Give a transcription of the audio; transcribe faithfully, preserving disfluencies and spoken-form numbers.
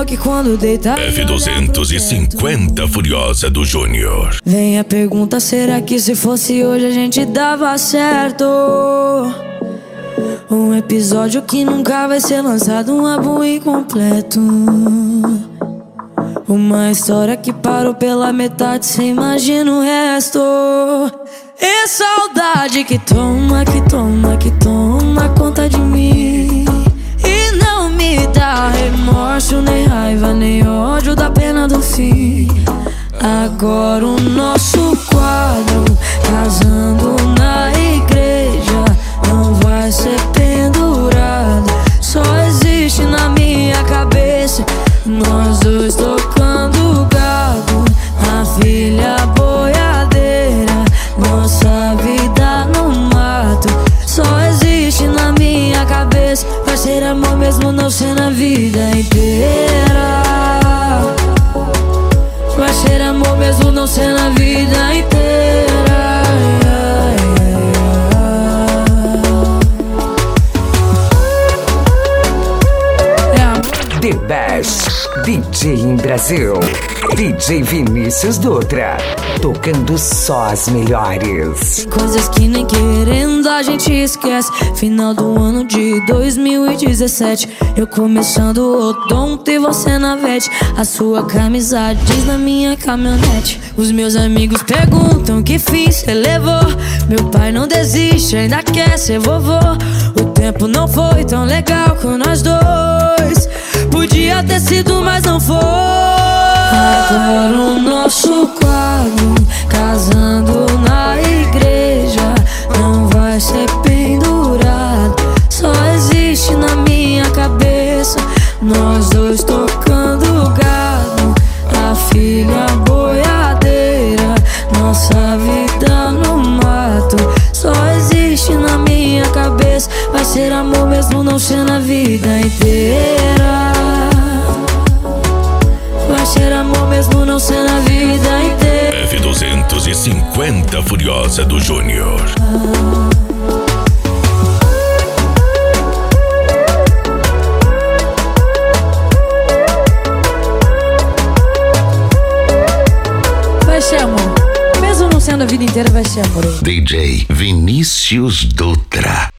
que quando deita F duzentos e cinquenta Furiosa do Júnior. Vem a pergunta, será que se fosse hoje a gente dava certo? Um episódio que nunca vai ser lançado, um álbum incompleto. Uma história que parou pela metade, cê imagina o resto. E saudade que toma, que toma, que toma conta de mim. E não me dá remorso, nem raiva, nem ódio da pena do fim. Agora o nosso quadro, casando na igreja, não vai ser pendurado, só existe na minha cabeça. Nós dois tocando gado, a filha boiadeira, nossa vida no mato, só existe na minha cabeça. Vai ser amor mesmo não ser na vida inteira. Vai ser amor mesmo não ser na vida inteira. The Best D J em Brasil, D J Vinícius Dutra, tocando só as melhores. Coisas que nem querendo a gente esquece. Final do ano de dois mil e dezessete, eu começando o odonto e você na vete. A sua camisa diz na minha caminhonete. Os meus amigos perguntam que fim cê levou. Meu pai não desiste, ainda quer ser vovô. O tempo não foi tão legal com nós dois, podia ter sido, mas não foi. Agora o nosso quadro, casando na igreja, não vai ser pendurado, só existe na minha cabeça. Nós dois tocando gado, a filha boiadeira, nossa vida no mato, só existe na minha cabeça. Vai ser amor mesmo não ser na vida inteira. Vai ser amor mesmo não ser na vida inteira. F duzentos e cinquenta Furiosa do Júnior. Vai ser amor mesmo não sendo a vida inteira, vai ser amor. D J Vinícius Dutra.